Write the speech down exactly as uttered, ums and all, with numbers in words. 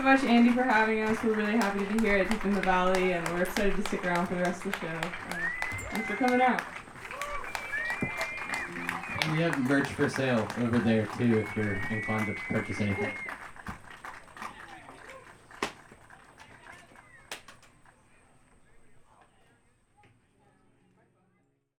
much, Andy, for having us. We're really happy to be here at Deep in the Valley, and we're excited to stick around for the rest of the show. Uh, thanks for coming out. And we have merch for sale over there too if you're inclined to purchase anything.